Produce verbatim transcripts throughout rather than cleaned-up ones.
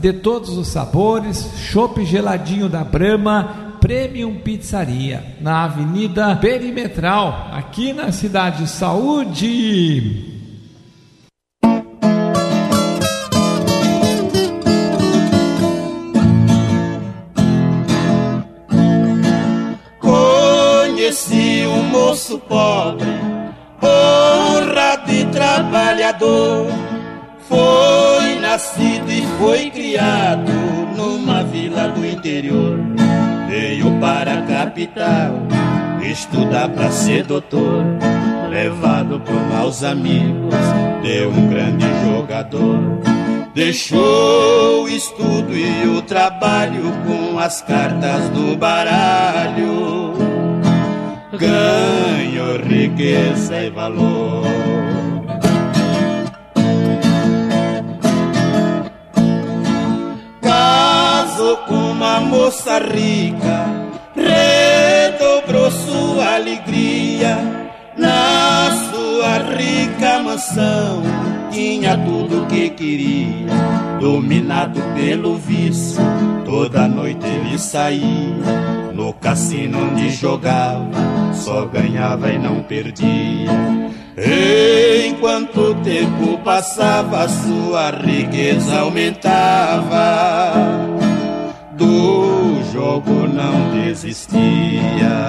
de todos os sabores, chopp geladinho da Brahma, Premium Pizzaria, na Avenida Perimetral, aqui na Cidade Saúde. Conheci um moço pobre, honrado e trabalhador. Foi nascido e foi criado numa vila do interior. Veio para a capital estudar para ser doutor. Levado por maus amigos de um grande jogador. Deixou o estudo e o trabalho com as cartas do baralho. Ganhou riqueza e valor. Casou com uma moça rica, redobrou sua alegria. Na sua rica mansão tinha tudo o que queria. Dominado pelo vício, toda noite ele saía. No cassino onde jogava, só ganhava e não perdia. Enquanto o tempo passava, sua riqueza aumentava. Do jogo não desistia.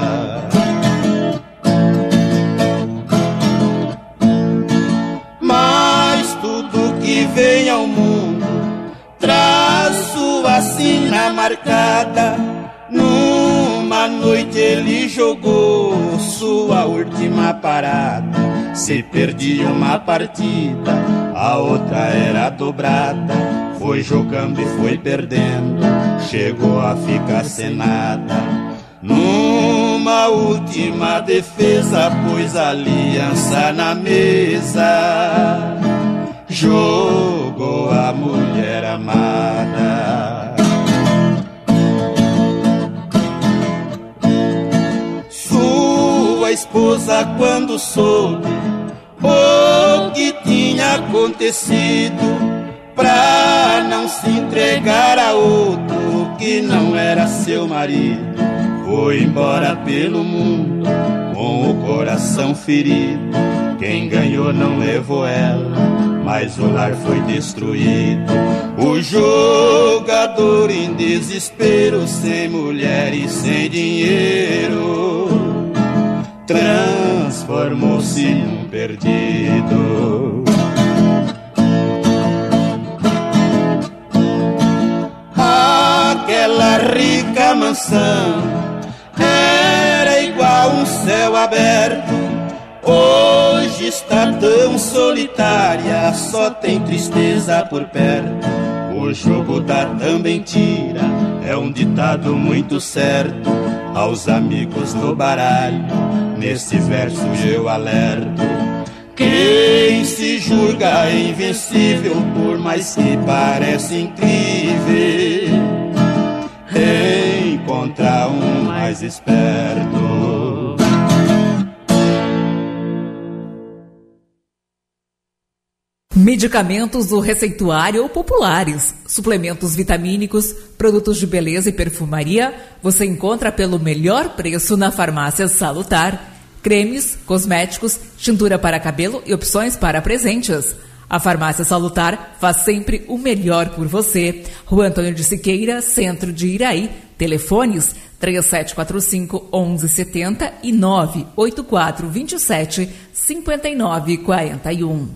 Mas tudo que vem ao mundo traz sua sina marcada. Numa noite ele jogou sua última parada. Se perdia uma partida, a outra era dobrada. Foi jogando e foi perdendo, chegou a ficar sem nada. Numa última defesa, pôs a aliança na mesa. Jogou a mulher amada. Sua esposa, quando soube o que tinha acontecido, pra não se entregar a outro que não era seu marido, foi embora pelo mundo com o coração ferido. Quem ganhou não levou ela, mas o lar foi destruído. O jogador em desespero, sem mulher e sem dinheiro, transformou-se num perdido. Aquela rica mansão era igual um céu aberto. Hoje está tão solitária, só tem tristeza por perto. O jogo dá também tira, é um ditado muito certo. Aos amigos no baralho, nesse verso eu alerto. Quem se julga invencível, por mais que pareça incrível, encontra um mais esperto. Medicamentos do receituário populares, suplementos vitamínicos, produtos de beleza e perfumaria, você encontra pelo melhor preço na Farmácia Salutar. Cremes, cosméticos, tintura para cabelo e opções para presentes. A Farmácia Salutar faz sempre o melhor por você. Rua Antônio de Siqueira, centro de Iraí. Telefones três sete quatro cinco, onze setenta e nove oito quatro dois sete, cinco nove quatro um.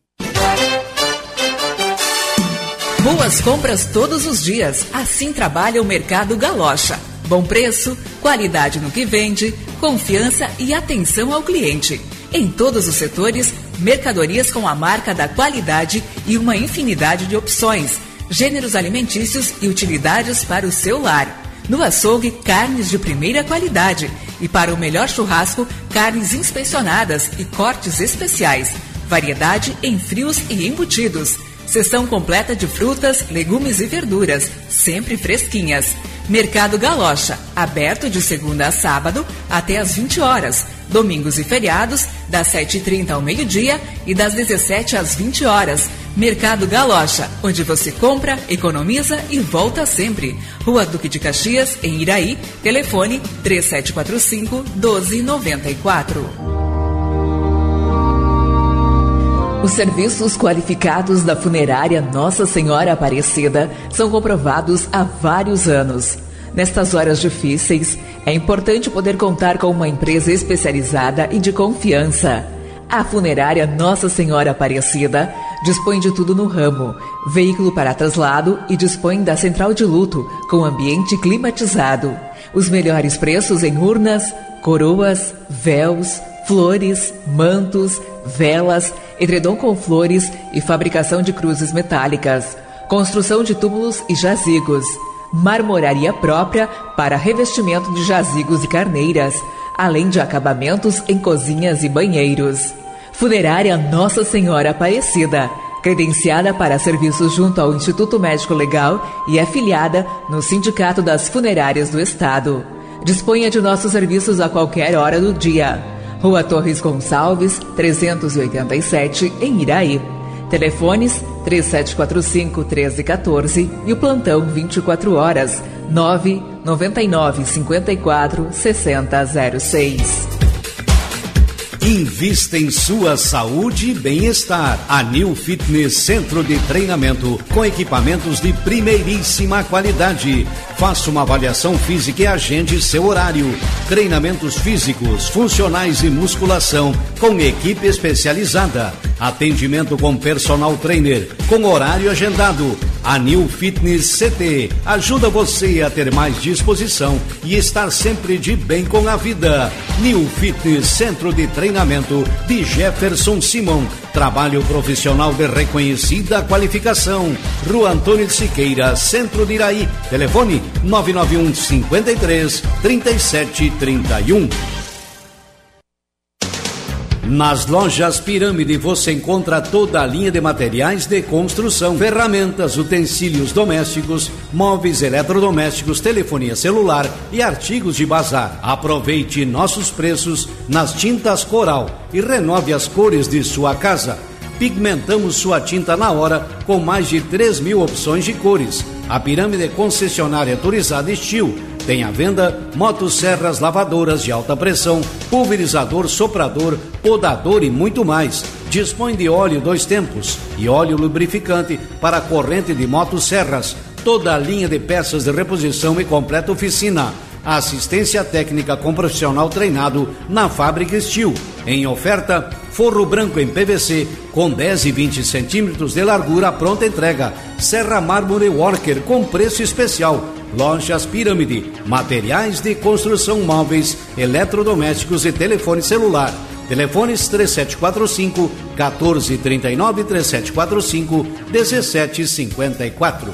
Boas compras todos os dias. Assim trabalha o Mercado Galocha. Bom preço, qualidade no que vende, confiança e atenção ao cliente. Em todos os setores, mercadorias com a marca da qualidade e uma infinidade de opções, gêneros alimentícios e utilidades para o seu lar. No açougue, carnes de primeira qualidade. E para o melhor churrasco, carnes inspecionadas e cortes especiais. Variedade em frios e embutidos. Seção completa de frutas, legumes e verduras, sempre fresquinhas. Mercado Galocha, aberto de segunda a sábado até às vinte horas. Domingos e feriados, das sete e trinta ao meio-dia e das dezessete às vinte horas. Mercado Galocha, onde você compra, economiza e volta sempre. Rua Duque de Caxias, em Iraí. Telefone três sete quatro cinco, um dois nove quatro. Os serviços qualificados da funerária Nossa Senhora Aparecida são comprovados há vários anos. Nestas horas difíceis, é importante poder contar com uma empresa especializada e de confiança. A funerária Nossa Senhora Aparecida dispõe de tudo no ramo, veículo para traslado e dispõe da central de luto com ambiente climatizado. Os melhores preços em urnas, coroas, véus, flores, mantos, velas, edredom com flores e fabricação de cruzes metálicas, construção de túmulos e jazigos, marmoraria própria para revestimento de jazigos e carneiras, além de acabamentos em cozinhas e banheiros. Funerária Nossa Senhora Aparecida, credenciada para serviços junto ao Instituto Médico Legal e afiliada no Sindicato das Funerárias do Estado. Disponha de nossos serviços a qualquer hora do dia. Rua Torres Gonçalves, trezentos e oitenta e sete, em Iraí. Telefones três sete quatro cinco, um três um quatro e o plantão vinte e quatro horas, nove nove nove cinco quatro seis zero zero seis. Invista em sua saúde e bem-estar. A New Fitness Centro de Treinamento com equipamentos de primeiríssima qualidade. Faça uma avaliação física e agende seu horário. Treinamentos físicos, funcionais e musculação com equipe especializada. Atendimento com personal trainer, com horário agendado. A New Fitness C T ajuda você a ter mais disposição e estar sempre de bem com a vida. New Fitness Centro de Treinamento de Jefferson Simon. Trabalho profissional de reconhecida qualificação. Rua Antônio de Siqueira, Centro de Iraí. Telefone nove nove um, cinco três, três sete três um. Nas lojas Pirâmide você encontra toda a linha de materiais de construção, ferramentas, utensílios domésticos, móveis eletrodomésticos, telefonia celular e artigos de bazar. Aproveite nossos preços nas tintas Coral e renove as cores de sua casa. Pigmentamos sua tinta na hora com mais de três mil opções de cores. A Pirâmide é concessionária autorizada Estil. Tem à venda motosserras, lavadoras de alta pressão, pulverizador, soprador, podador e muito mais. Dispõe de óleo dois tempos e óleo lubrificante para a corrente de motosserras. Toda a linha de peças de reposição e completa oficina. Assistência técnica com profissional treinado na fábrica Estil. Em oferta, forro branco em P V C com dez e vinte centímetros de largura, pronta entrega. Serra Mármore Worker com preço especial. Lojas Pirâmide, materiais de construção móveis, eletrodomésticos e telefone celular. Telefones três sete quatro cinco, um quatro três nove, três sete quatro cinco, um sete cinco quatro.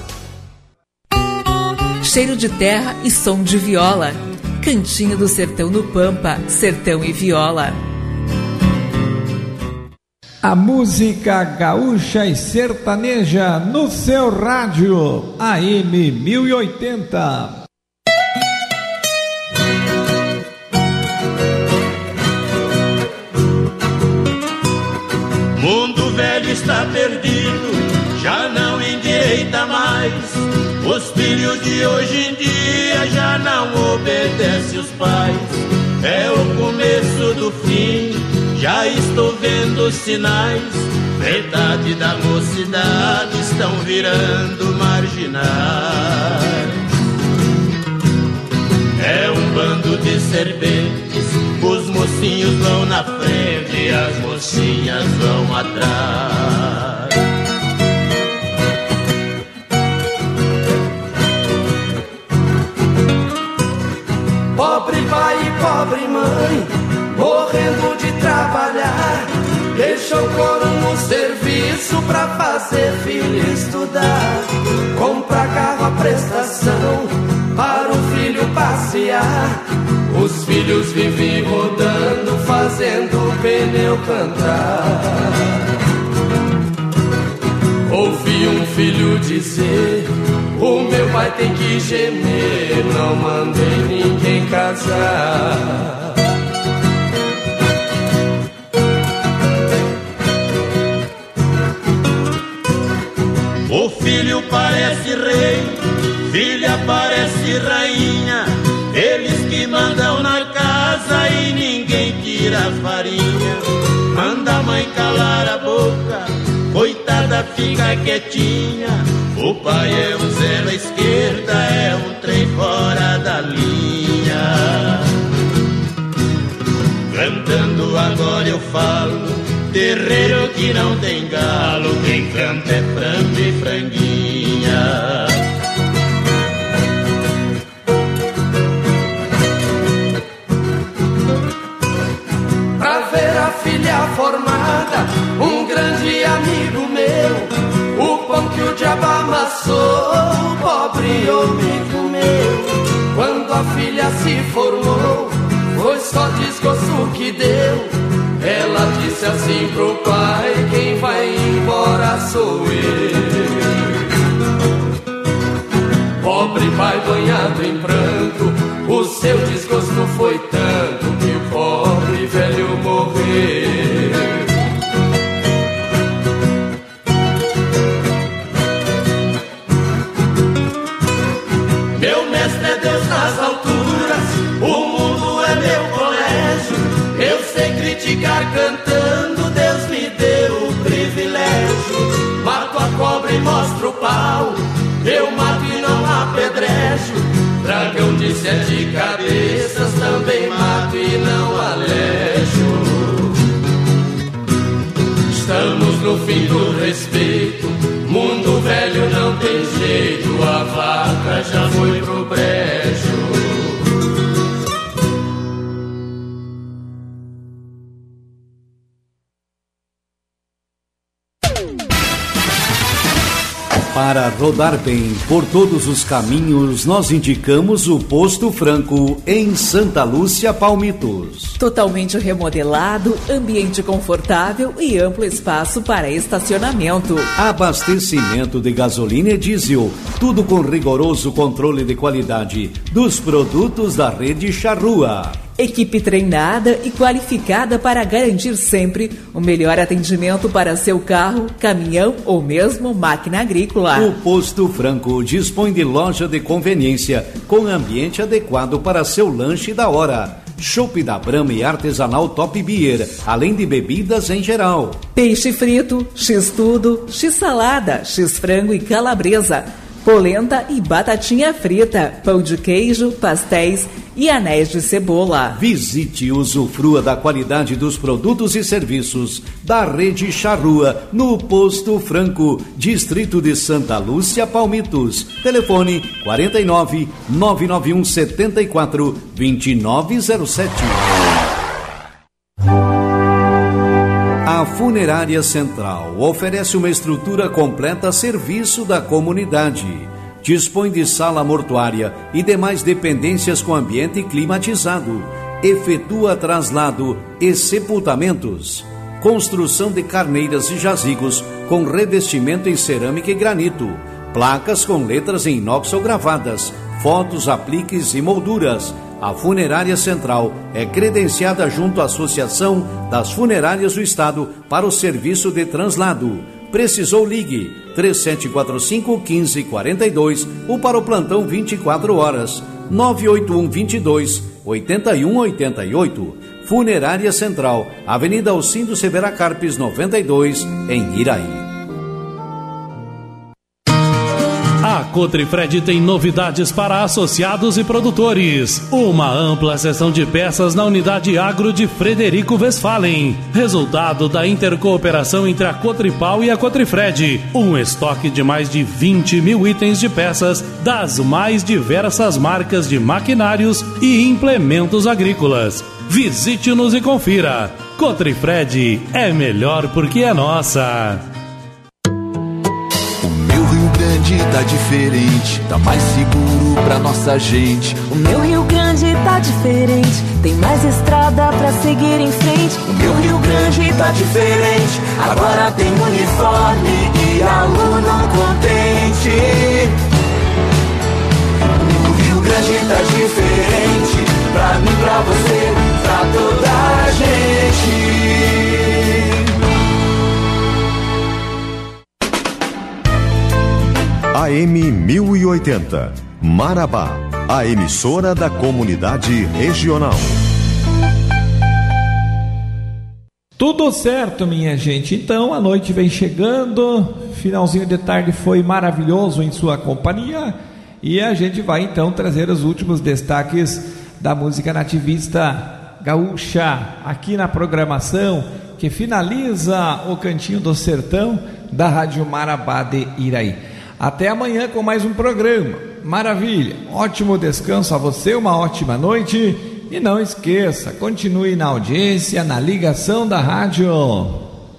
Cheiro de terra e som de viola. Cantinho do Sertão no Pampa, Sertão e Viola. A música gaúcha e sertaneja no seu rádio, A M mil e oitenta. Mundo velho está perdido, já não endireita mais. Os filhos de hoje em dia já não obedecem os pais. É o começo do fim, já estou vendo sinais. Verdade da mocidade estão virando marginais. É um bando de serpentes, os mocinhos vão na frente e as mocinhas vão atrás. Pobre pai e pobre mãe, morrendo de trabalhar, deixa o couro no serviço pra fazer filho estudar. Compra carro a prestação para o filho passear. Os filhos vivem rodando, fazendo o pneu cantar. Ouvi um filho dizer: o meu pai tem que gemer, não mandei ninguém casar. filha parece rainha, eles que mandam na casa e ninguém tira a farinha. Manda a mãe calar a boca, coitada fica quietinha. O pai é um zero à esquerda, é um trem fora da linha. Cantando agora eu falo, terreiro que não tem galo, quem canta é frango e franguinha. Pra ver a filha formada, um grande amigo meu, o pão que o diabo amassou, o pobre homem comeu. Quando a filha se formou, foi só desgosto que deu. Ela disse assim pro pai, quem vai embora sou eu. Pobre pai banhado em pranto, o seu desgosto foi tanto que o pobre velho morreu. Meu mestre é Deus nas alturas, o mundo é meu colégio. Eu sei criticar cantando, Deus me deu o privilégio. Mato a cobra e mostro o pau, eu mato e não apedrejo. Dragão de sete cabeças também mato e não alejo. Estamos no fim do respeito, mundo velho não tem jeito, a vaca já foi pro brejo. Para rodar bem por todos os caminhos, nós indicamos o Posto Franco em Santa Lúcia, Palmitos. Totalmente remodelado, ambiente confortável e amplo espaço para estacionamento. Abastecimento de gasolina e diesel, tudo com rigoroso controle de qualidade dos produtos da rede Charrua. Equipe treinada e qualificada para garantir sempre o melhor atendimento para seu carro, caminhão ou mesmo máquina agrícola. O Posto Franco dispõe de loja de conveniência com ambiente adequado para seu lanche da hora. Chopp da Brahma e artesanal Top Beer, além de bebidas em geral. Peixe frito, x-tudo, x-salada, x-frango e calabresa, polenta e batatinha frita, pão de queijo, pastéis e anéis de cebola. Visite e usufrua da qualidade dos produtos e serviços da rede Charrua no Posto Franco, distrito de Santa Lúcia, Palmitos. Telefone quarenta e nove, nove nove um sete quatro, dois nove zero sete. A Funerária Central oferece uma estrutura completa a serviço da comunidade. Dispõe de sala mortuária e demais dependências com ambiente climatizado. Efetua traslado e sepultamentos. Construção de carneiras e jazigos com revestimento em cerâmica e granito. Placas com letras em inox ou gravadas. Fotos, apliques e molduras. A Funerária Central é credenciada junto à Associação das Funerárias do Estado para o serviço de translado. Precisou, ligue três sete quatro cinco, um cinco quatro dois ou para o plantão vinte e quatro horas nove oito um, dois dois, oito um oito oito. Funerária Central, Avenida Alcindo Severa Carpes noventa e dois, em Iraí. A Cotrifred tem novidades para associados e produtores. Uma ampla seção de peças na unidade agro de Frederico Westphalen. Resultado da intercooperação entre a Cotripal e a Cotrifred. Um estoque de mais de vinte mil itens de peças das mais diversas marcas de maquinários e implementos agrícolas. Visite-nos e confira. Cotrifred é melhor porque é nossa. Tá diferente, tá mais seguro pra nossa gente. O meu Rio Grande tá diferente, tem mais estrada pra seguir em frente. O meu Rio Grande tá diferente, agora tem uniforme e aluno contente. O Rio Grande tá diferente, pra mim, pra você, pra toda a gente. A M mil e oitenta, Marabá, a emissora da comunidade regional. Tudo certo, minha gente. Então a noite vem chegando, finalzinho de tarde foi maravilhoso em sua companhia e a gente vai então trazer os últimos destaques da música nativista gaúcha aqui na programação que finaliza o Cantinho do Sertão da Rádio Marabá de Iraí. Até amanhã com mais um programa. Maravilha, ótimo descanso a você, uma ótima noite. E não esqueça, continue na audiência, na ligação da rádio.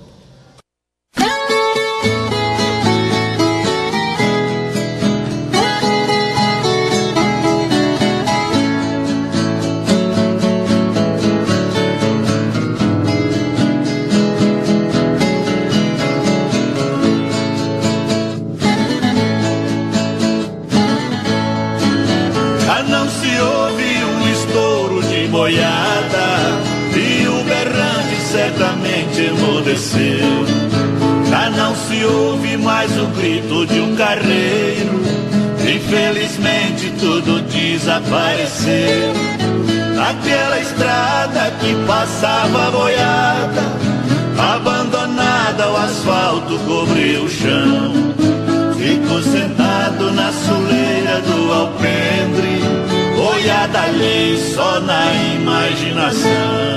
E o berrante certamente emudeceu. Já não se ouve mais o grito de um carreiro. Infelizmente tudo desapareceu. Aquela estrada que passava boiada, abandonada, o asfalto cobriu o chão. Fico sentado na soleira do alpendre, olhada ali só na imaginação.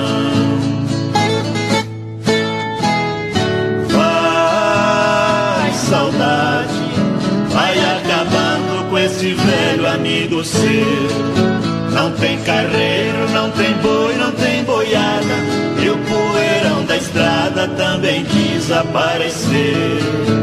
Vai, saudade, vai acabando com esse velho amigo seu. Não tem carreiro, não tem boi, não tem boiada, e o poeirão da estrada também desapareceu.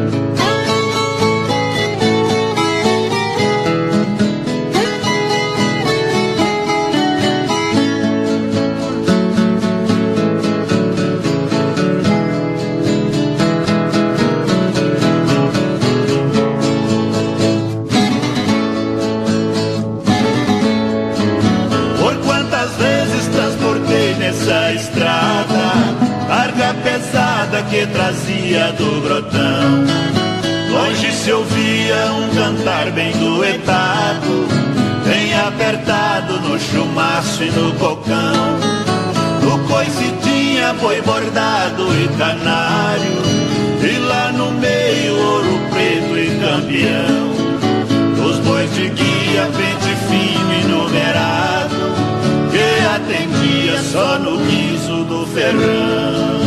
Essa estrada, carga pesada que trazia do grotão. Longe se ouvia um cantar bem duetado, bem apertado no chumaço e no cocão. No coice tinha boi bordado e canário, e lá no meio ouro preto e campeão. Os bois de guia, pente fino e numerado, que atendia só no guiso do ferrão.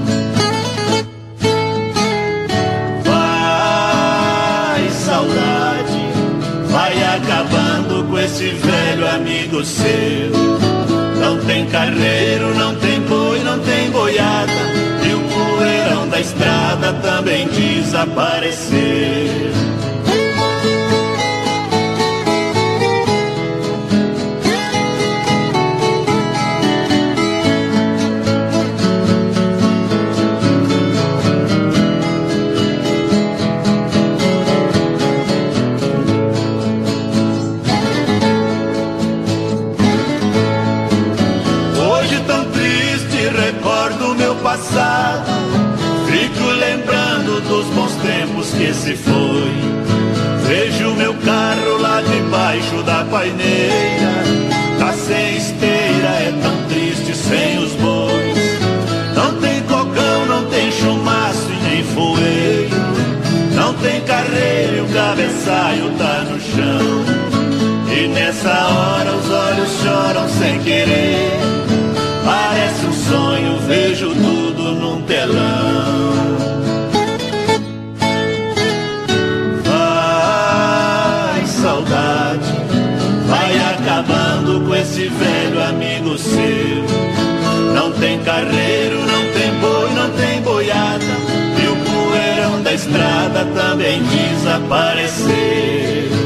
Vai, saudade, vai acabando com esse velho amigo seu. Não tem carreiro, não tem boi, não tem boiada, e o poeirão da estrada também desapareceu. Passado, fico lembrando dos bons tempos que se foi. Vejo meu carro lá debaixo da paineira, tá sem esteira, é tão triste sem os bois. Não tem cocão, não tem chumaço e nem foeiro, não tem carreiro e o cabeçalho tá no chão. E nessa hora os olhos choram sem querer, parece um sonho, vejo tudo num telão. Vai, saudade, vai acabando com esse velho amigo seu. Não tem carreiro, não tem boi, não tem boiada, e o poeirão da estrada também desapareceu.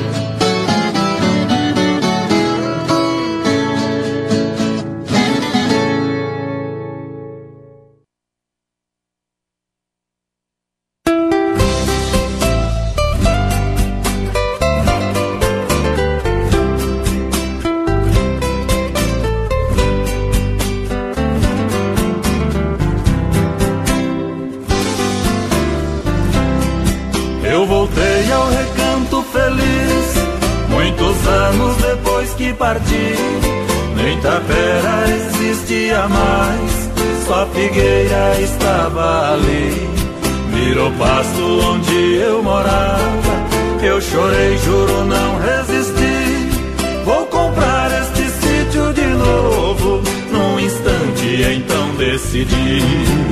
que parti. Nem Tapera existia mais, só Figueira estava ali. Virou pasto onde eu morava, eu chorei, juro, não resisti. Vou comprar este sítio de novo, num instante então decidi.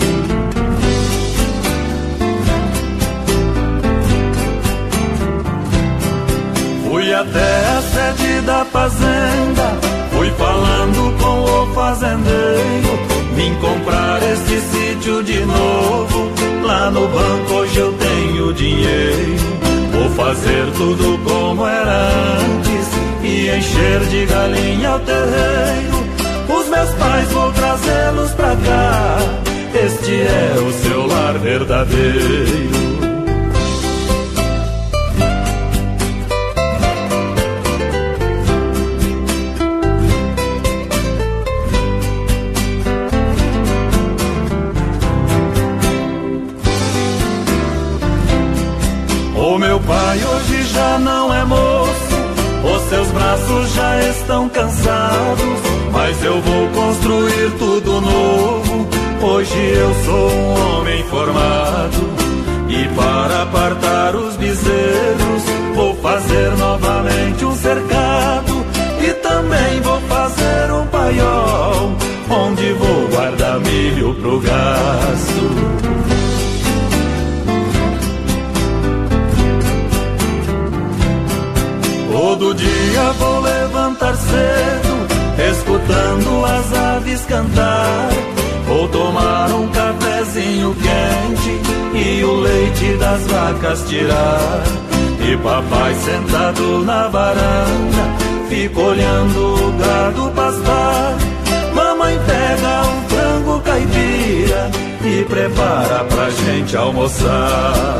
Fui até a sede da fazenda, fui falando com o fazendeiro, vim comprar este sítio de novo. Lá no banco hoje eu tenho dinheiro, vou fazer tudo como era antes e encher de galinha o terreiro. Os meus pais vou trazê-los pra cá, este é o seu lar verdadeiro. O meu pai hoje já não é moço, os seus braços já estão cansados, mas eu vou construir tudo novo. Hoje eu sou um homem formado, e para apartar os bezerros vou fazer novamente um cercado, e também vou fazer um paiol onde vou guardar milho pro gasto. Todo dia vou levantar cedo, escutando as aves cantar. Vou tomar um cafezinho quente e o leite das vacas tirar. E papai sentado na varanda, fica olhando o gado pastar. Mamãe pega um frango caipira e prepara pra gente almoçar.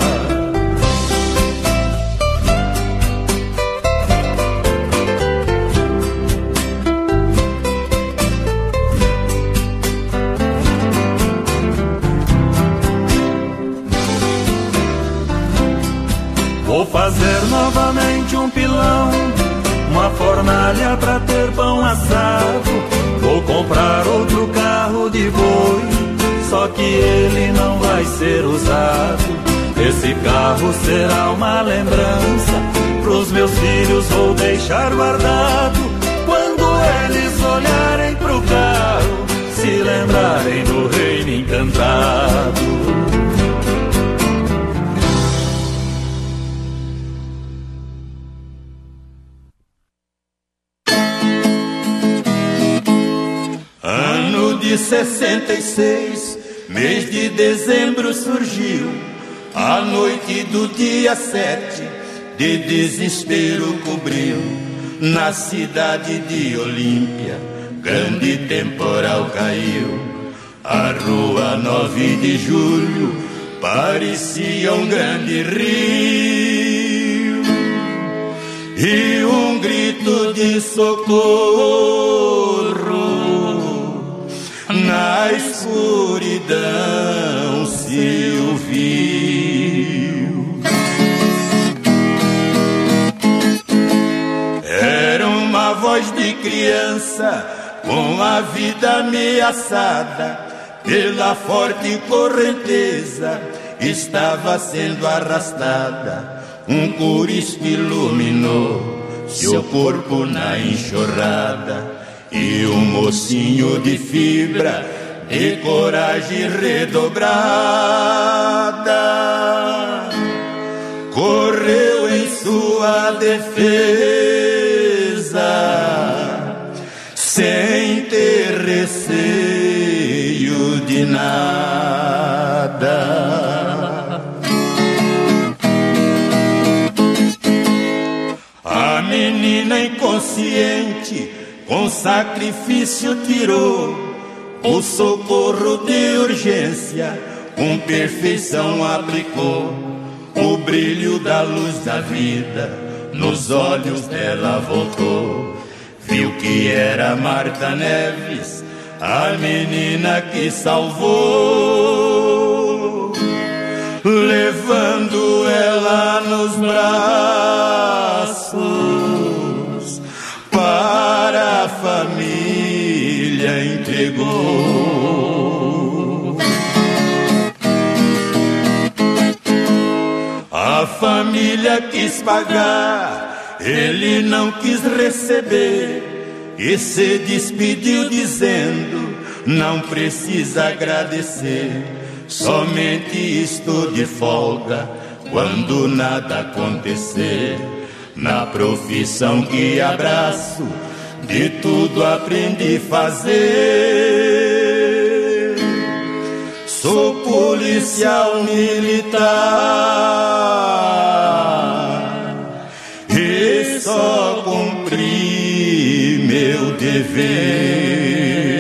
Vou fazer novamente um pilão, uma fornalha pra ter pão assado. Vou comprar outro carro de boi, só que ele não vai ser usado. Esse carro será uma lembrança, pros meus filhos vou deixar guardado. Quando eles olharem pro carro, se lembrarem do reino encantado. De sessenta e seis, mês de dezembro surgiu a noite do dia sete, de desespero cobriu na cidade de Olímpia, grande temporal caiu. A rua nove de julho parecia um grande rio, e um grito de socorro na escuridão se ouviu. Era uma voz de criança com a vida ameaçada pela forte correnteza, estava sendo arrastada. Um coristo iluminou seu corpo na enxurrada, e um mocinho de fibra, de coragem redobrada, correu em sua defesa, sem ter receio de nada. A menina inconsciente com sacrifício tirou o socorro de urgência, com perfeição aplicou o brilho da luz da vida, nos olhos dela voltou. Viu que era Marta Neves, a menina que salvou, levando ela nos braços para família entregou. A família quis pagar, ele não quis receber e se despediu dizendo: não precisa agradecer, somente estou de folga quando nada acontecer. Na profissão que abraço, de tudo aprendi a fazer. Sou policial militar e só cumpri meu dever.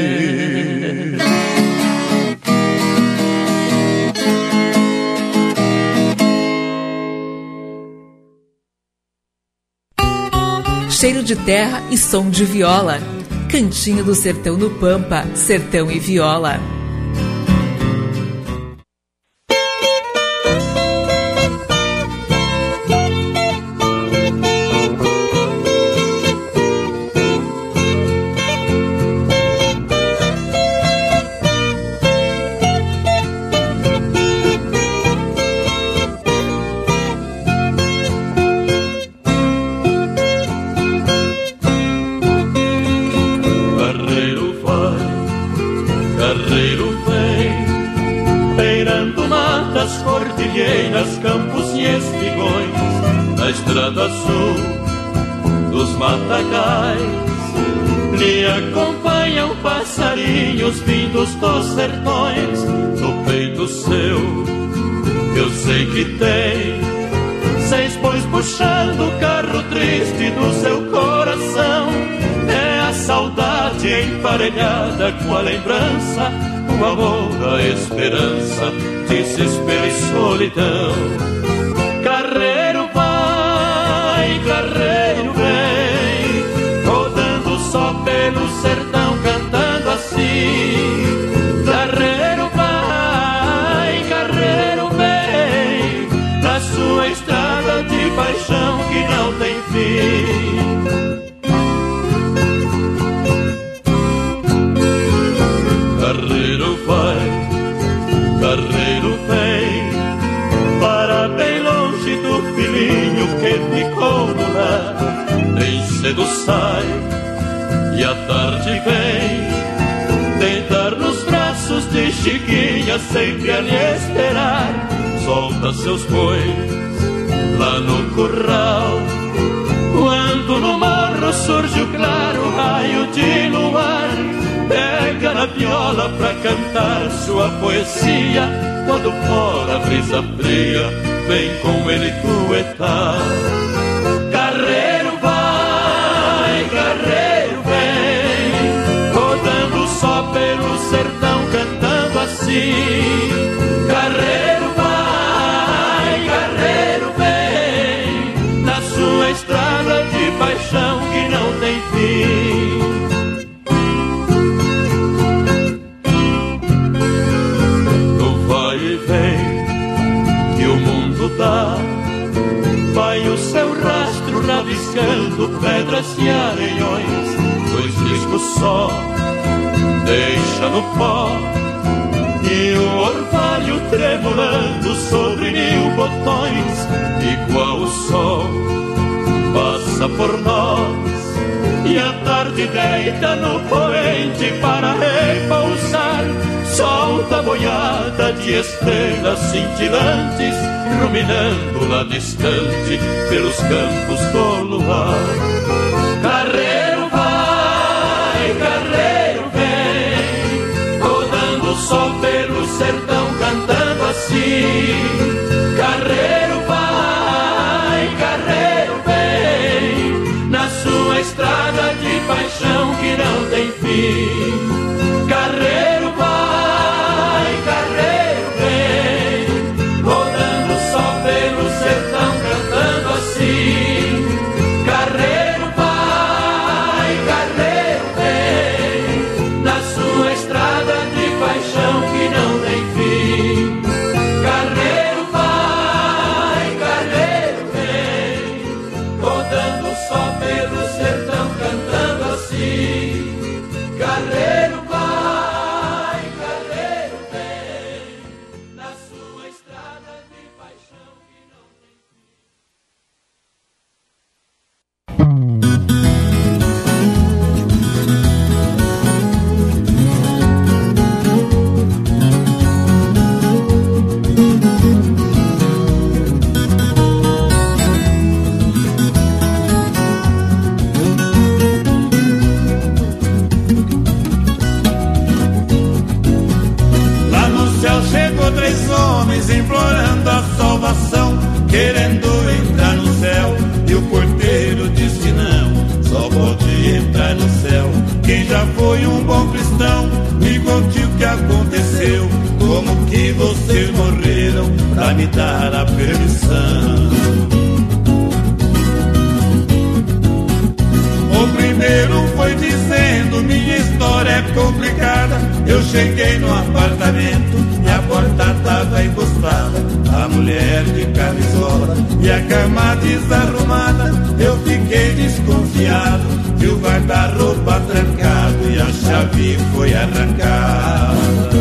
Cheiro de terra e som de viola. Cantinho do Sertão no Pampa, Sertão e Viola. Campos e espigões, na estrada sul dos matagais, lhe acompanham passarinhos vindos dos sertões. No peito seu, eu sei que tem seis bois puxando o carro triste do seu coração. É a saudade emparelhada com a lembrança, o amor, a esperança, desespero e solidão. Carreiro vai, carreiro vem, rodando só pelo sertão, cantando assim. Carreiro vai, carreiro vem, na sua estrada de paixão que não tem fim. Carreiro vai, carreiro vem, para bem longe do filhinho que ficou no lar. Bem cedo sai e à tarde vem, deitar nos braços de Chiquinha, sempre a lhe esperar. Solta seus bois lá no curral, quando no morro surge o claro raio de luar. Pega na viola pra cantar sua poesia, quando fora a brisa fria vem com ele tuetar. Carreiro vai, carreiro vem, rodando só pelo sertão, cantando assim. Carreiro vai, carreiro vem, na sua estrada de paixão que não tem fim. Vai o seu rastro rabiscando pedras e areiões, dois riscos só deixa no pó, e o orvalho tremulando sobre mil botões. Igual o sol passa por nós, e a tarde deita no poente para repousar. Solta a boiada de estrelas cintilantes, ruminando lá distante pelos campos do luar. Carreiro vai, carreiro vem, rodando só pelo sertão, cantando assim. Carreiro vai, carreiro vem, na sua estrada de paixão que não tem fim. Carreiro vai, carreiro vem, rodando só pelo sertão, cantando assim. Carreiro vai, carreiro vem, na sua estrada de paixão que não tem fim. Carreiro vai, quem já foi um bom cristão, me conte o que aconteceu, como que vocês morreram pra me dar a permissão. O primeiro foi dizendo, minha história é complicada. Eu cheguei no apartamento e a porta tava encostada, a mulher de camisola e a cama desarrumada. Eu fiquei desconfiado, vi o guarda-roupa trancado e a chave foi arrancada.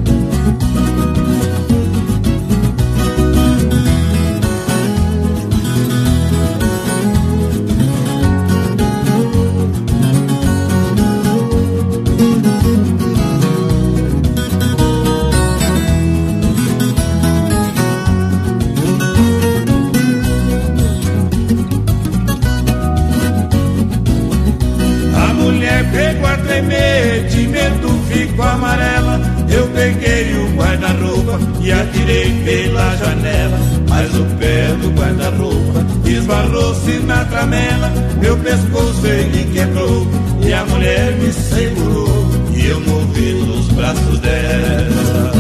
Pego a tremer, de medo fico amarela. Eu peguei o guarda-roupa e atirei pela janela, mas o pé do guarda-roupa esbarrou-se na tramela. Meu pescoço ele quebrou e a mulher me segurou e eu morri nos braços dela.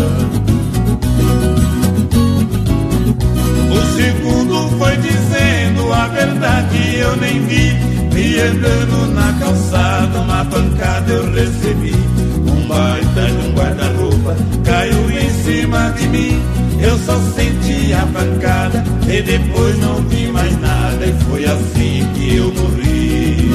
O segundo foi dizendo a verdade, eu nem vi. Me andando na calçada, uma pancada eu recebi. Um baita de um guarda-roupa caiu em cima de mim. Eu só senti a pancada e depois não vi mais nada. E foi assim que eu morri.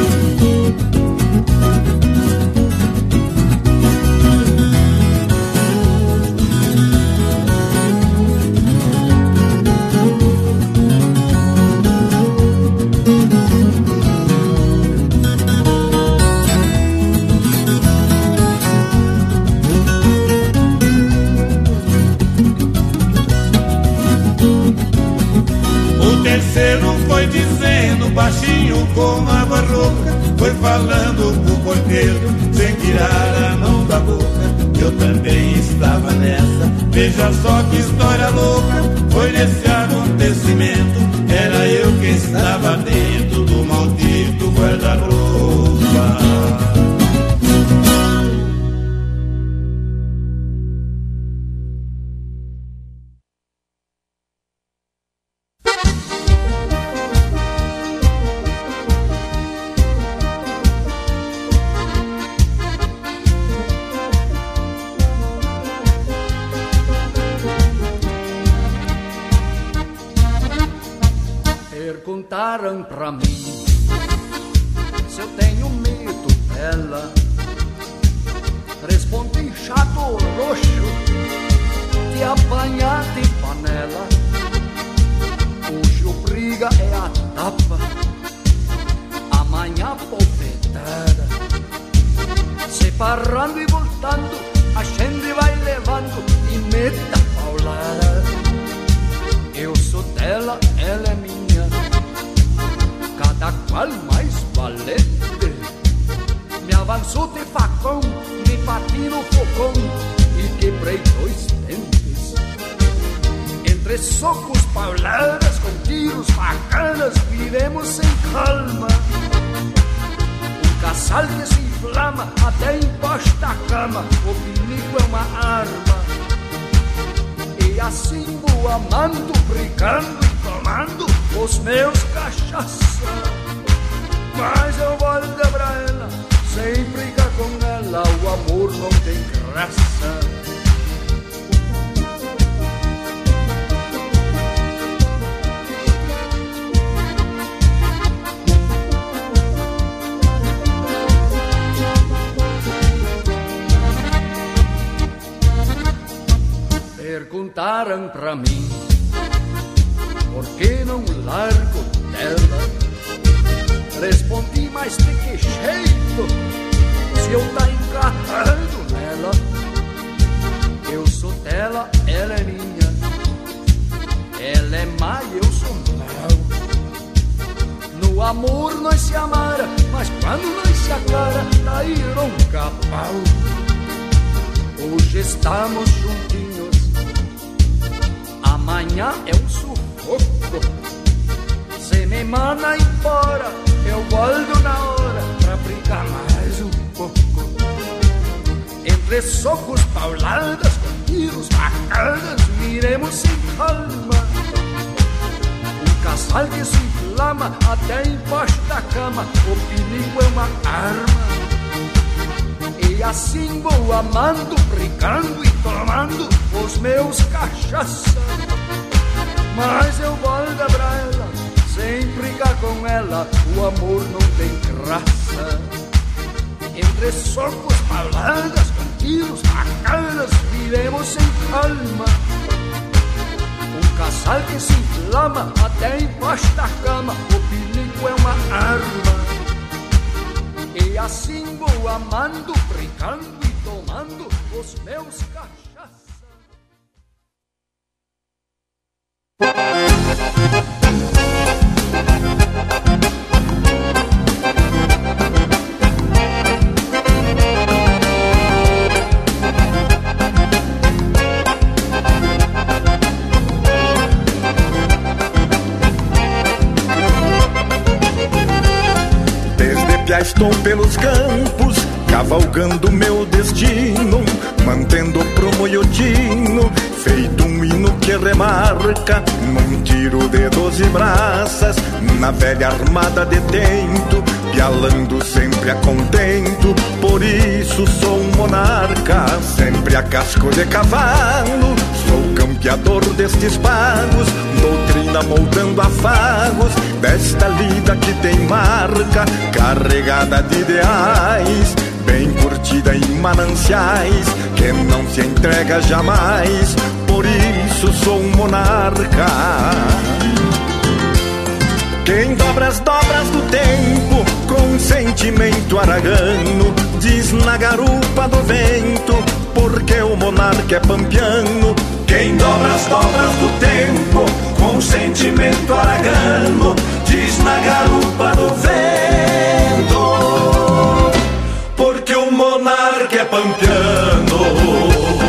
Terceiro foi dizendo baixinho com água rouca, foi falando pro porteiro sem tirar a mão da boca. Eu também estava nessa, veja só que história louca. Foi nesse acontecimento, era eu que estava dentro do maldito guarda-roupa. Perguntaram pra mim se eu tenho medo dela. Respondi chato roxo de apanhar de panela. Hoje o briga é a tapa, amanhã polpetada. Separando e voltando, a gente vai levando e meta paulada. Eu sou dela, ela é minha, cada qual mais valente. Me avançou de facão, me bati no fogão e quebrei dois dentes. Entre socos, pauladas, com tiros, facadas, vivemos sem calma. Um casal que se inflama até embaixo da cama, o pinico é uma arma. E assim vou amando, brigando e tomando os meus cachaça. Mas eu volto pra ela, sem brigar com ela, o amor não tem graça. Perguntaram pra mim por que não largo dela. Respondi, mas de que jeito, se eu tá encarrado nela. Eu sou dela, ela é minha, ela é má e eu sou mau. No amor nós se amara, mas quando nós se aclara, tá aí ronca pau. Hoje estamos juntinhos, amanhã é um sufoco. Se me manda embora, eu volto na hora pra brincar mais um pouco. Entre socos, pauladas, com tiros, facadas, miremos sem calma. Um casal que se inflama até embaixo da cama, o perigo é uma arma. E assim vou amando, brincando e tomando os meus cachaça. Mas eu volto pra ela, sem brigar com ela, o amor não tem graça. Entre socos, pauladas, com tiros, facadas, viremos sem calma. Um casal que se inflama até embaixo da cama, o perigo é uma arma. E assim vou amando, brincando e tomando os meus cachaça. Já estou pelos campos, cavalgando meu destino, mantendo o prumo e o tino, feito um hino que remarca, num tiro de doze braças, na velha armada detento, pialando sempre a contento, por isso sou um monarca, sempre a casco de cavalo, sou campeador destes pagos, doutrina moldando afagos, desta lida que tem marca, carregada de ideais, bem curtida em mananciais, que não se entrega jamais, por isso sou um monarca. Quem dobra as dobras do tempo com sentimento aragano, diz na garupa do vento, porque o monarca é pampiano. Quem dobra as dobras do tempo com sentimento aragano, diz na garupa do vento, porque o monarca é pampiano.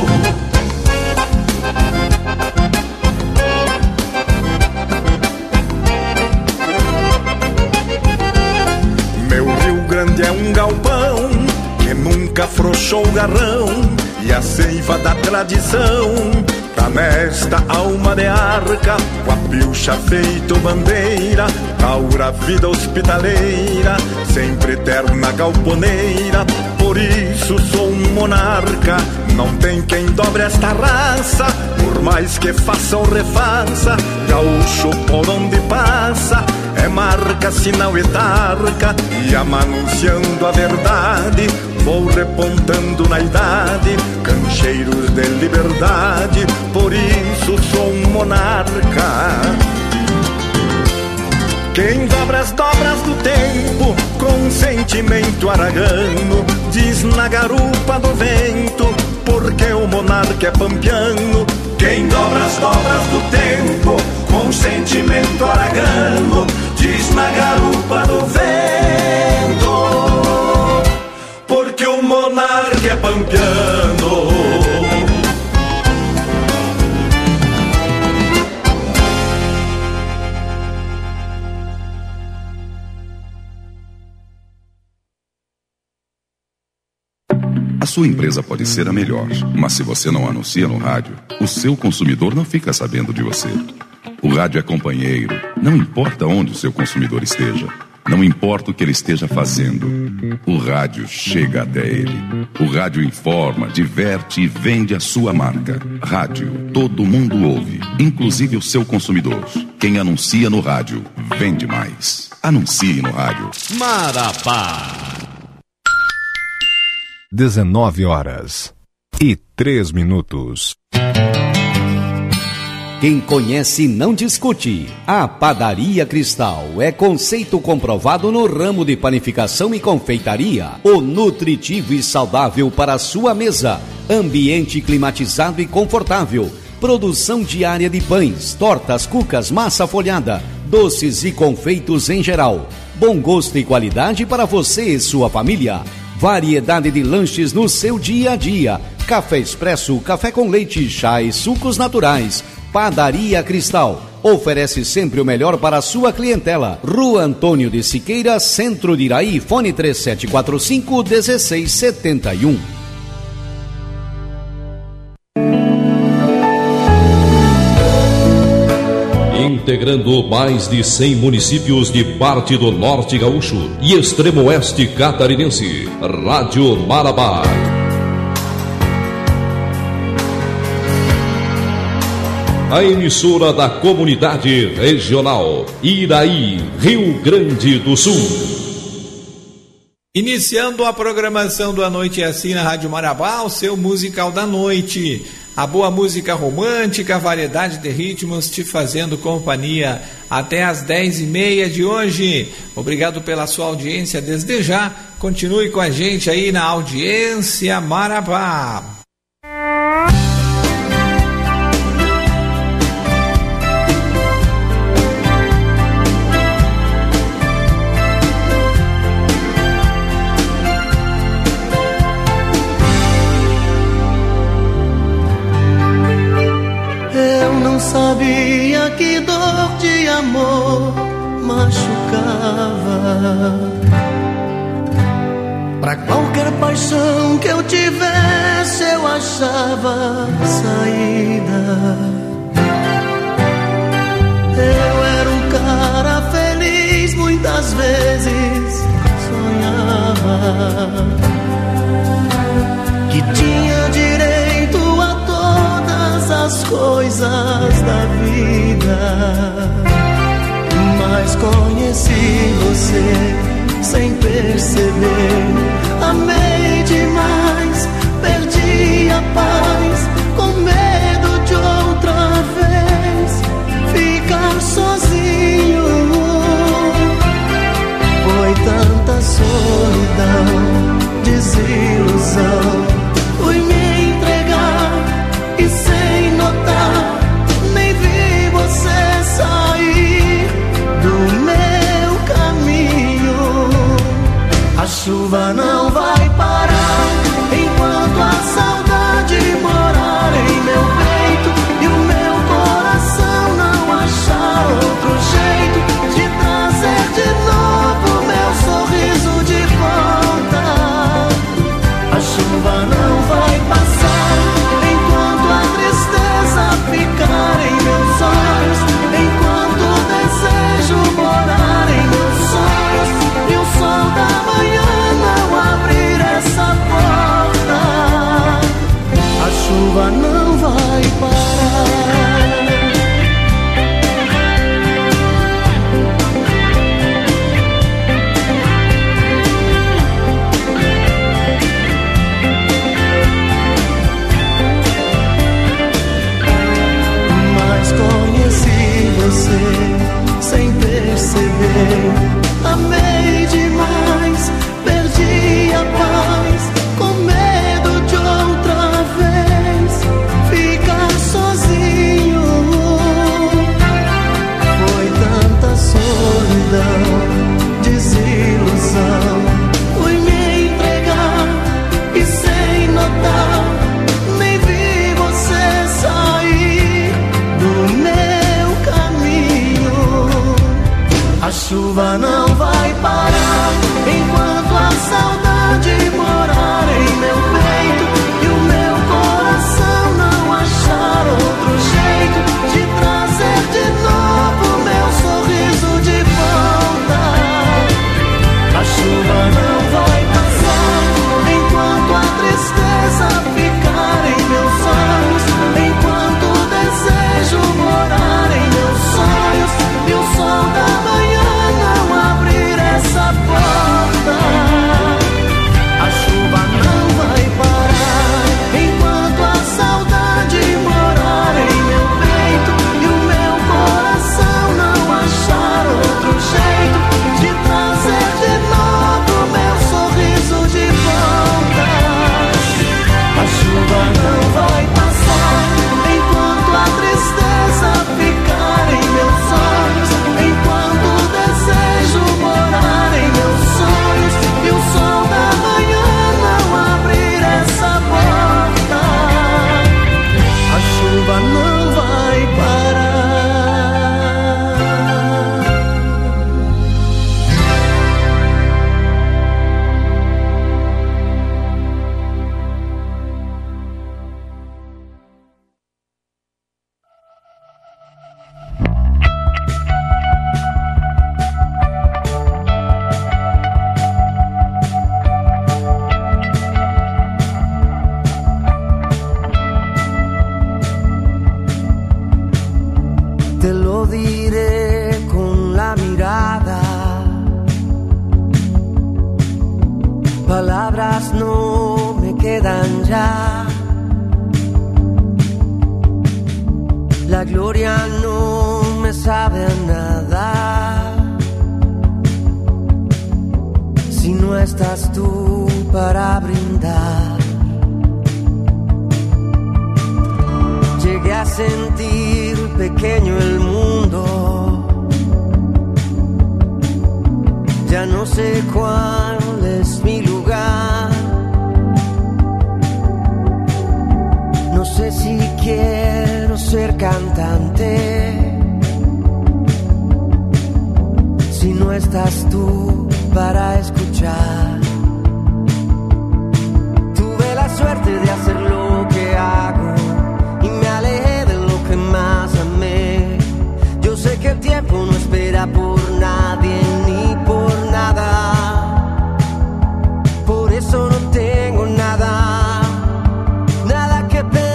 É um galpão que nunca afrouxou o garrão, e a seiva da tradição tá nesta alma de arca, com a pilcha feito bandeira, aura vida hospitaleira, sempre eterna galponeira, por isso sou um monarca. Não tem quem dobre esta raça, por mais que faça ou refaça, gaúcho por onde passa é marca, sinal e tarca, e amanunciando a verdade, vou repontando na idade, cancheiros de liberdade, por isso sou um monarca. Quem dobra as dobras do tempo com sentimento aragano, diz na garupa do vento, porque o monarca é pampiano. Quem dobra as dobras do tempo com sentimento aragano, diz na garupa do vento, porque o monarca é pampiano. A sua empresa pode ser a melhor, mas se você não anuncia no rádio, o seu consumidor não fica sabendo de você. O rádio é companheiro, não importa onde o seu consumidor esteja, não importa o que ele esteja fazendo, o rádio chega até ele. O rádio informa, diverte e vende a sua marca. Rádio, todo mundo ouve, inclusive o seu consumidor. Quem anuncia no rádio, vende mais. Anuncie no rádio. Marabá. dezenove horas e três minutos. Quem conhece não discute. A Padaria Cristal é conceito comprovado no ramo de panificação e confeitaria. O nutritivo e saudável para a sua mesa. Ambiente climatizado e confortável. Produção diária de pães, tortas, cucas, massa folhada, doces e confeitos em geral. Bom gosto e qualidade para você e sua família. Variedade de lanches no seu dia a dia. Café expresso, café com leite, chá e sucos naturais. Padaria Cristal oferece sempre o melhor para a sua clientela. Rua Antônio de Siqueira, Centro de Iraí, fone três sete quatro cinco, um seis sete um. integrando mais de cem municípios de parte do Norte Gaúcho e Extremo Oeste Catarinense. Rádio Marabá. A emissora da comunidade regional Iraí, Rio Grande do Sul. Iniciando a programação do A Noite é Assim na Rádio Marabá, o seu musical da noite. A boa música romântica, a variedade de ritmos te fazendo companhia até às dez e meia de hoje. Obrigado pela sua audiência desde já. Continue com a gente aí na audiência Marabá. Sabia que dor de amor machucava. Pra qualquer paixão que eu tivesse, eu achava saída. Eu era um cara feliz, muitas vezes sonhava que tinha direito a todas as coisas da vida, mas conheci você sem perceber. Amei demais, perdi a paz, com medo de outra vez ficar sozinho. Foi tanta solidão, desilusão, fui me entregar e sem notar, nem vi você sair do meu caminho. A chuva não vai parar. palabras no me quedan ya. La gloria no me sabe a nada si no estás tú para brindar. Llegué a sentir pequeño el mundo, ya no sé cuál es mi lugar. No sé si quiero ser cantante si no estás tú para escuchar. Tuve la suerte de hacer lo que hago y me alejé de lo que más amé. Yo sé que el tiempo no espera por nadie ni por nada, por eso no tengo nada, nada que perder.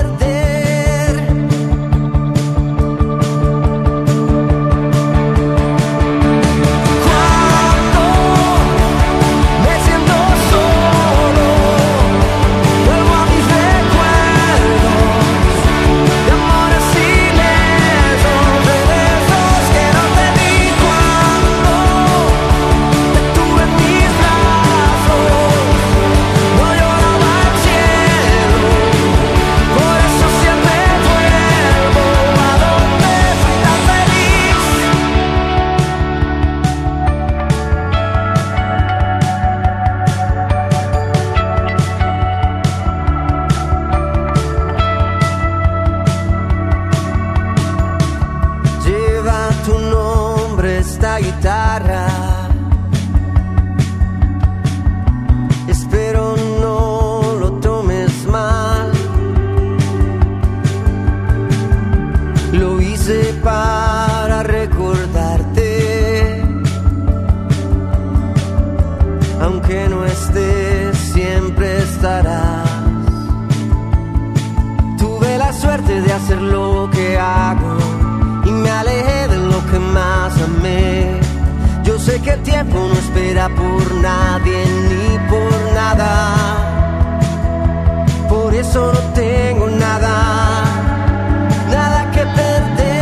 Espero no lo tomes mal. Lo hice para recordarte, aunque no estés, siempre estarás. Tuve la suerte de hacer lo que hago y me alejé de lo que más amé. Yo sé que el tiempo no espera por nadie ni por nada, por eso no tengo nada, nada que perder.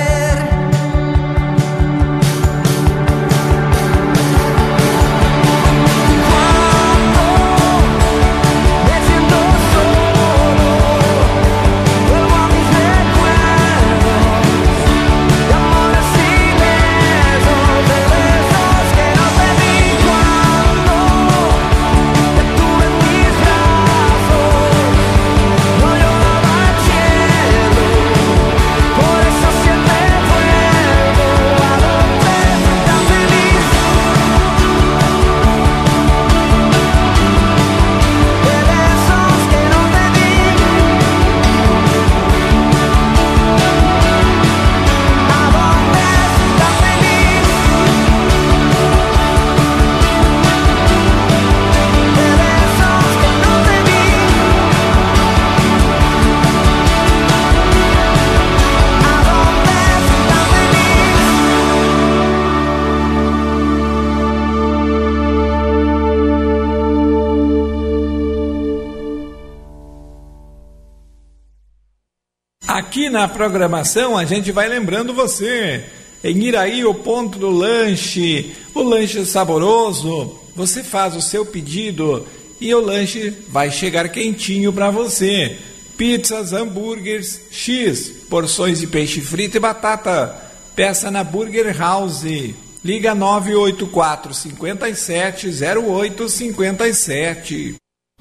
Aqui na programação a gente vai lembrando você. Em Iraí, o ponto do lanche, o lanche saboroso. Você faz o seu pedido e o lanche vai chegar quentinho para você. Pizzas, hambúrgueres, X, porções de peixe frito e batata. Peça na Burger House. Liga nove oito quatro, cinco sete, zero oito cinco sete.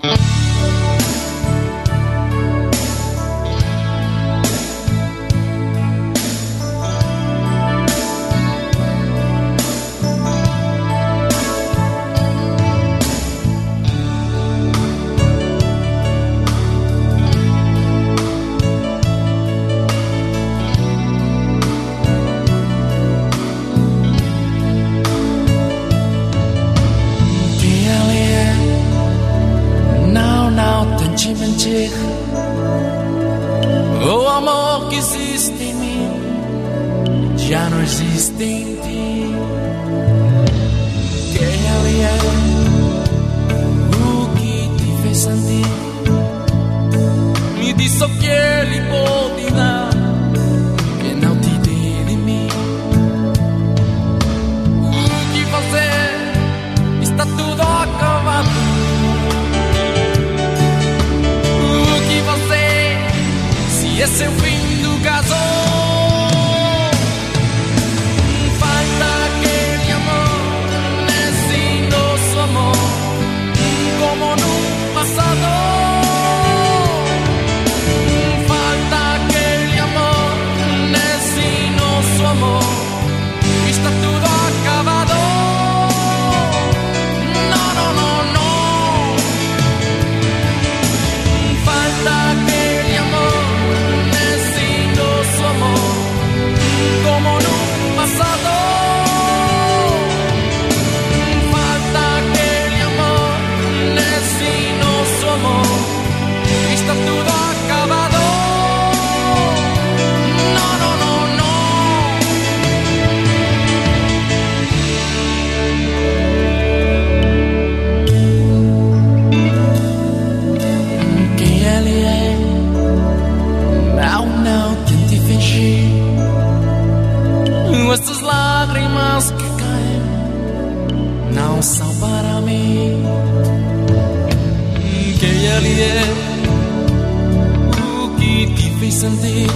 O amor que existe em mim já não existe em ti. Quem ele é? tudo acabado. O que você, se esse é o fim do caso? Falta aquele amor nesse nosso amor, como no passado. Falta aquele amor nesse nosso amor, está tudo acabado. Não, não, não, não. Falta aquele amor nesse nosso amor, como no passado. Falta aquele amor nesse nosso amor, está tudo acabado. Não, não, não, não. Quem ele é? Não, não tente fingir. Essas lágrimas que caem não são para mim. Quem ele é? O que te fez sentir?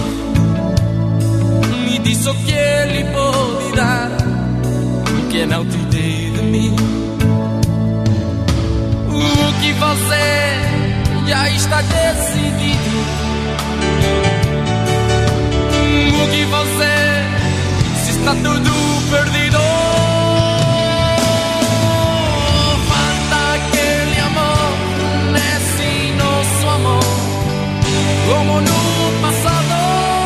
Me diz o que ele pode dar, que não te dei de mim. O que você já está decidido. O que você, se está tudo perdido. Falta aquele amor nesse nosso amor, como no passado.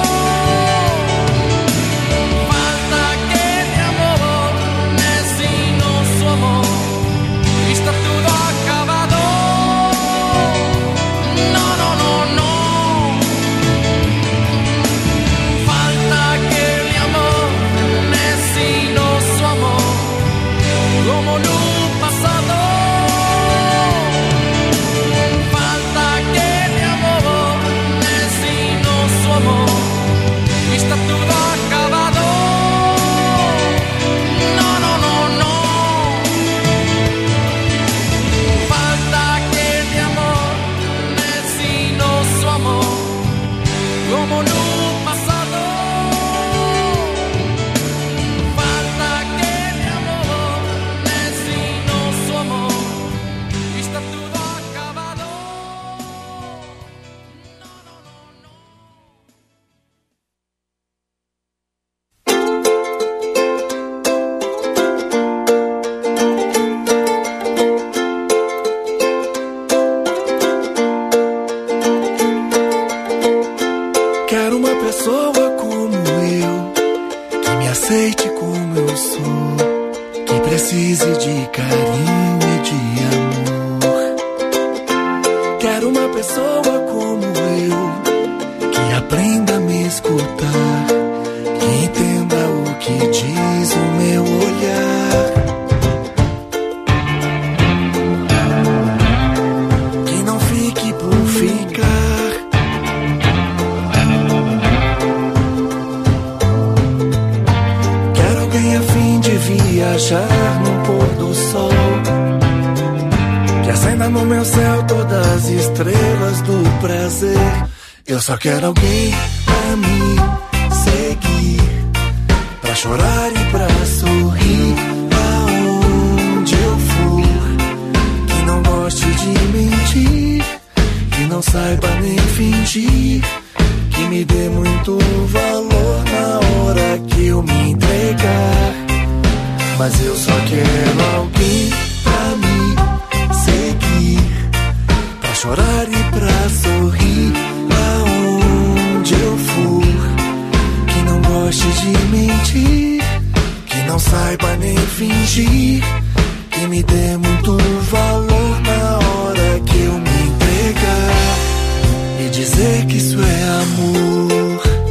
Falta aquele amor nesse nosso amor, está tudo acabado. Não, não, não, não. Falta aquele amor nesse nosso amor, como no passado. Falta aquele amor nesse nosso amor, está tudo acabado. Não, não, não, não. Falta aquele amor nesse nosso amor, como no passado. Falta aquele amor nesse nosso amor, está tudo acabado. Quero uma pessoa como eu, que me aceite como eu sou, que precise de carinho e de amor. Quero uma pessoa como eu, que aprenda a me escutar, que entenda o que diz o meu olhar, que não fique por ficar. Quero alguém a fim de viajar no pôr do sol, que acenda no meu céu todas as estrelas do prazer. Eu só quero alguém pra me seguir, pra chorar e pra sorrir aonde eu for, que não goste de mentir, que não saiba nem fingir, que me dê muito valor na hora que eu me entregar. Mas eu só quero alguém pra me seguir, pra chorar e pra sorrir aonde eu for, que não goste de mentir, que não saiba nem fingir, que me dê muito valor na hora que eu me entregar e dizer que isso é amor.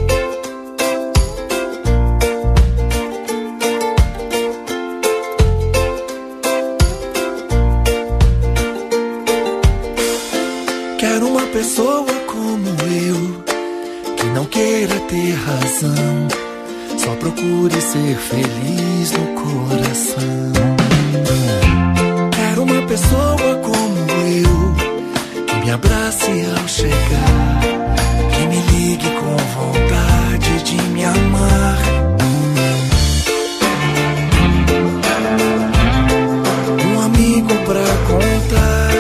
Quero uma pessoa como eu, que não queira ter razão, só procure ser feliz no coração. Quero uma pessoa como eu, que me abrace ao chegar, que me ligue com vontade de me amar. Um amigo pra contar,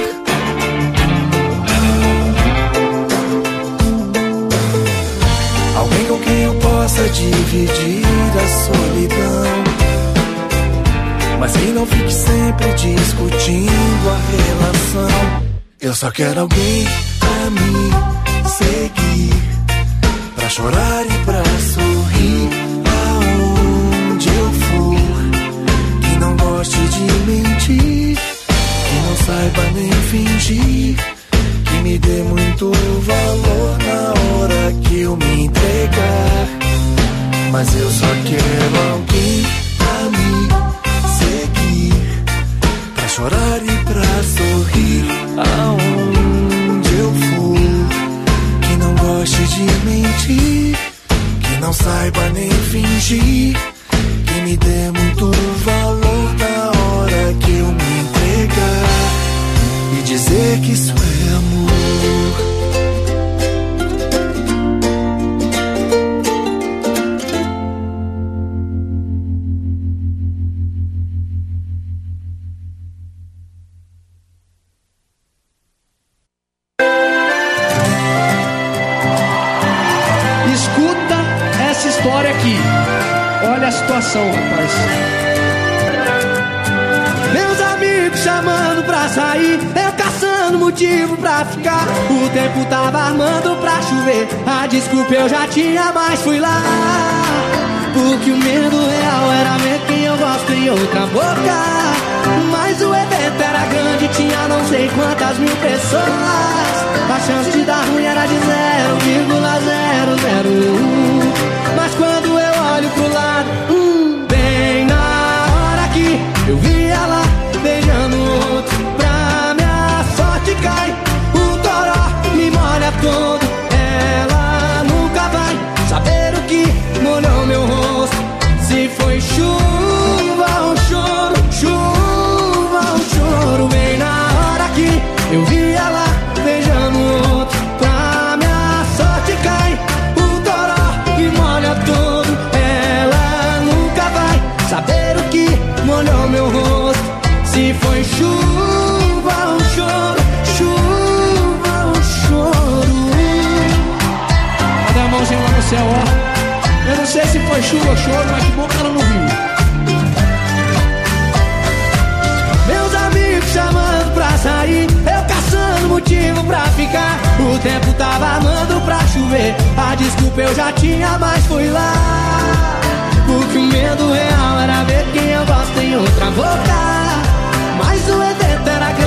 alguém com quem eu possa dividir a solidão, mas que não fique sempre discutindo a relação. Eu só quero alguém pra me seguir, pra chorar e pra sorrir aonde eu for, que não goste de mentir, que não saiba nem fingir, que me dê muito valor na hora que eu me entregar. Mas eu só quero alguém pra me seguir, pra chorar e pra sorrir aonde eu for, que não goste de mentir, que não saiba nem fingir, que me dê muito valor na hora que eu me entregar e dizer que isso é amor. Olha a situação, rapaz. Meus amigos chamando pra sair, eu caçando motivo pra ficar. O tempo tava armando pra chover, a desculpa eu já tinha, mas fui lá. Porque o medo real era ver quem eu gosto em outra boca. Mas o evento era grande, tinha não sei quantas mil pessoas. A chance de dar ruim era de zero vírgula zero zero um. Mas quando eu olho pro lado, hum, bem na hora que eu vi ela beijando outro, pra minha sorte cai o toró, me molha todo. Ela nunca vai saber o que molhou meu rosto, se foi chuva ou choro, chuva ou choro. Bem na hora que eu vi ela beijando outro, pra minha sorte cai o toró, me molha todo. Ela nunca vai saber o que molhou meu rosto, se foi chuva ou choro, chuva ou choro. Cadê a mãozinha lá no céu, ó? Eu não sei se foi chuva ou choro, mas que bom que ela não viu. Meus amigos chamando pra sair, eu caçando motivo pra ficar. O tempo tava armando pra chover, a desculpa eu já tinha, mas fui lá. Porque o medo real era ver quem eu gosto em outra boca. Mas o evento era grande,